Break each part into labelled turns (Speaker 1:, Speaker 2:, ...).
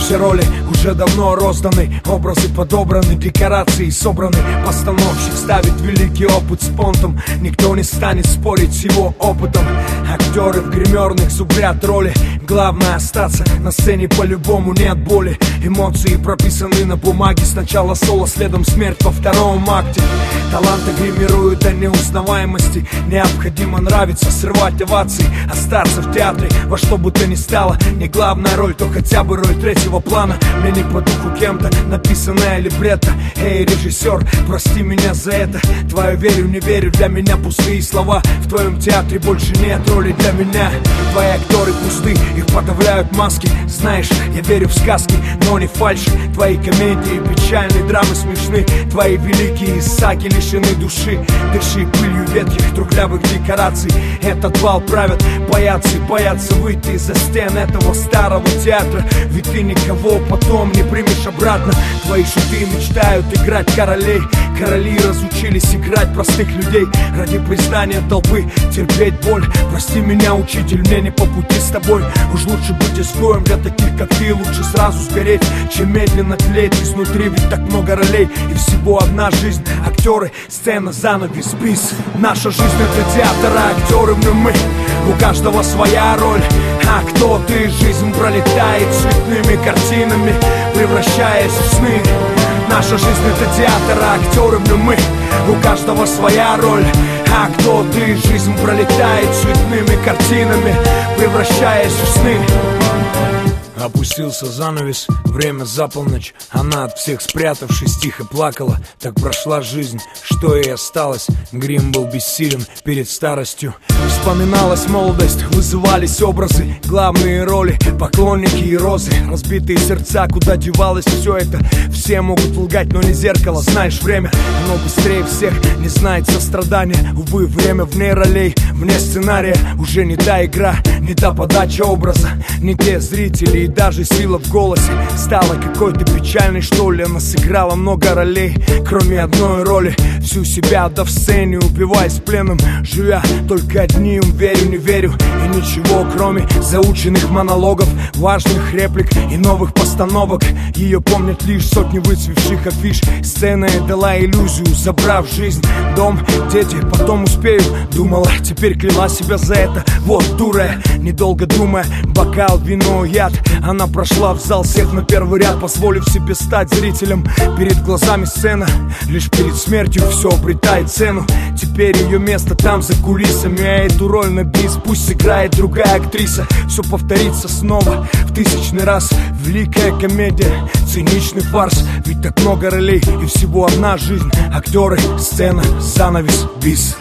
Speaker 1: Все роли уже давно розданы, образы подобраны, декорации собраны. Постановщик ставит великий опыт с понтом, никто не станет спорить с его опытом. Актеры в гримерных зубрят роли, главное остаться на сцене, по-любому нет боли. Эмоции прописаны на бумаге, сначала соло, следом смерть во втором акте. Таланты гримируют до неузнаваемости, необходимо нравиться, срывать овации, остаться в театре во что бы то ни стало. Не главная роль, то хотя бы роль третьего плана. Мне не по духу кем-то написанная либретто. Эй, режиссер, прости меня за это. Твою верю, не верю, для меня пустые слова. В твоем театре больше нет роли для меня. Твои актеры пусты, их подавляют маски. Знаешь, я верю в сказки, но не фальши. Твои комедии печальные, драмы смешны. Твои великие саги лишены души. Дыши пылью ветхих трухлявых декораций. Этот бал правят паяцы, боятся выйти из-за стен этого старого театра. Ведь ты никого потом не примешь обратно. Твои шуты мечтают играть королей. Короли разучились играть простых людей ради признания толпы, терпеть боль. Прости меня, учитель, мне не по пути с тобой. Уж лучше быть изгоем для таких, как ты. Лучше сразу сгореть, чем медленно тлеть изнутри. Ведь так много ролей и всего одна жизнь. Актеры, сцена, занавес, бис. Наша жизнь это театр, а актеры мы. У каждого своя роль. А кто ты? Жизнь пролетает цветными картинами, превращаясь в сны. Наша жизнь это театр, а актеры мы. У каждого своя роль. А кто ты? Жизнь пролетает цветными картинами, превращаясь в сны. Опустился занавес, время за полночь. Она от всех спрятавшись тихо плакала. Так прошла жизнь, что ей осталось. Грим был бессилен перед старостью. Вспоминалась молодость, вызывались образы, главные роли, поклонники и розы. Разбитые сердца, куда девалось все это. Все могут лгать, но не зеркало. Знаешь, время, оно быстрее всех не знает сострадания. Увы, время вне ролей, вне сценария. Уже не та игра, не та подача образа, не те зрители и даже сила в голосе. Стала какой-то печальной, что ли. Она сыграла много ролей, кроме одной роли. Всю себя отдав сцене, упиваясь пленом, живя только одним. Верю, не верю и ничего, кроме заученных монологов, важных реплик и новых постановок. Ее помнят лишь сотни выцвевших афиш. Сцена дала иллюзию, забрав жизнь. Дом, дети, потом успею. Думала, теперь кляла себя за это. Вот дура, недолго думая, бокал, вино, яд. Она прошла в зал, сев на первый ряд, позволив себе стать зрителем. Перед глазами сцена, лишь перед смертью все обретает цену. Теперь ее место там за кулисами, а эту роль на бис пусть сыграет другая актриса. Все повторится снова в тысячный раз. Великая комедия, циничный фарс. Ведь так много ролей и всего одна жизнь. Актеры, сцена, занавес, бис.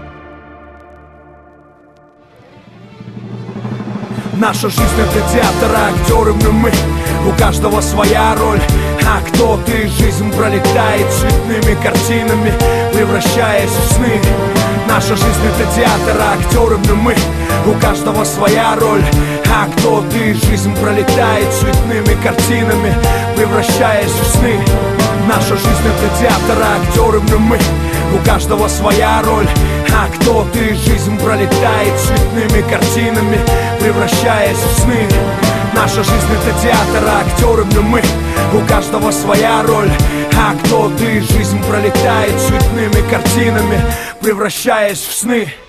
Speaker 1: Наша жизнь это театр, а актеры мы. У каждого своя роль. А кто ты? Жизнь пролетает цветными картинами, превращаясь в сны. Наша жизнь это театр, а актеры мы. У каждого своя роль. А кто ты? Жизнь пролетает цветными картинами, превращаясь в сны. Наша жизнь это театр, а актеры мы. У каждого своя роль. А кто ты? Жизнь пролетает цветными картинами, превращаясь в сны. Наша жизнь это театр, а актеры мы. У каждого своя роль. А кто ты? Жизнь пролетает цветными картинами, превращаясь в сны.